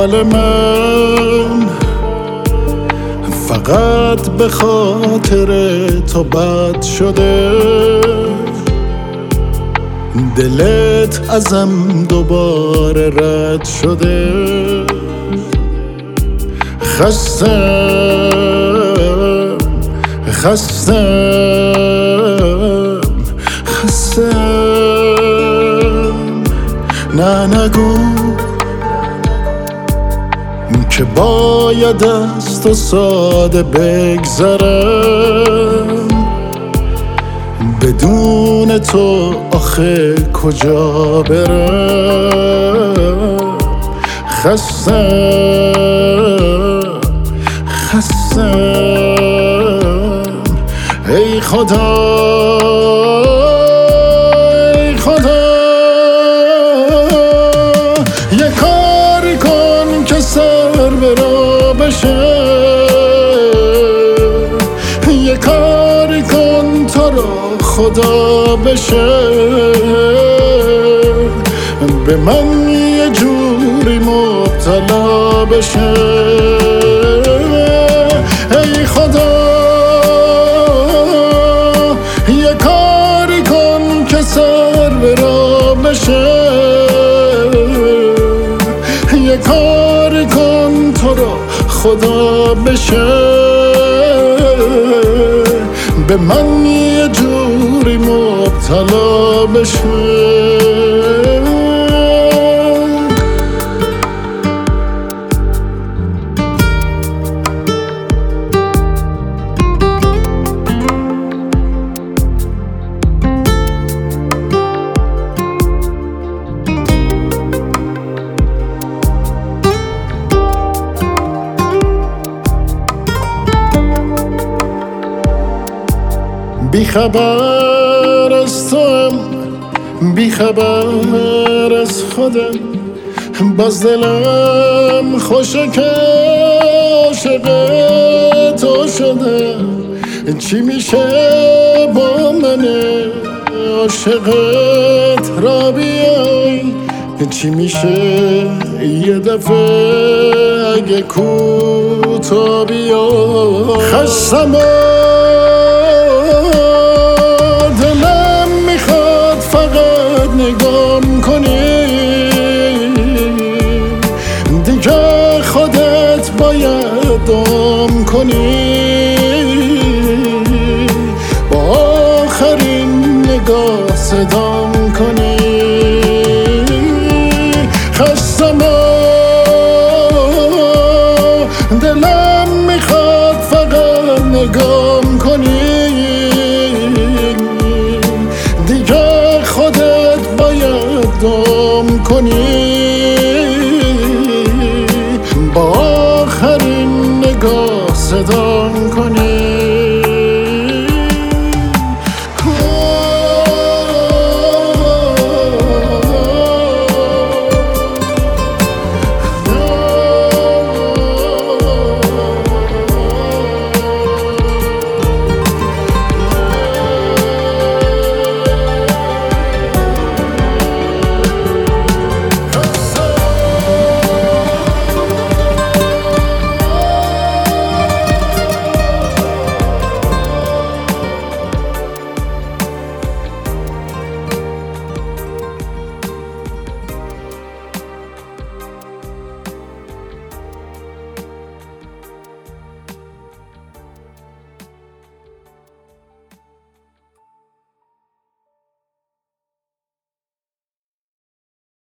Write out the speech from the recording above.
حال من فقط به خاطر تو بد شده، دلت ازم دوباره رد شده. خستم نه نگو که باید از تو ساده بگذرم، بدون تو آخه کجا برم. خستم ای خدا یه کاری کن که سر به راه بشه، یه کاری کن تا را خدا بشه، به من یه جوری مبتلا بشه. ای خدا یه کاری کن که سر به راه بشه، یه کاری کن تو را خدا بشه، به من یه جوری مبتلا بشه. بیخبر از توام، بیخبر از خودم، باز دلم خوشه که عاشق تو شده. چی میشه با من عاشقت را بیای، چی میشه یه دفعه اگه کوتا بیای. خستم دلم میخواد فقط نگام کنی، دیگه خودت باید دام کنی، با آخرین نگاه صدام کنی. خستم دلم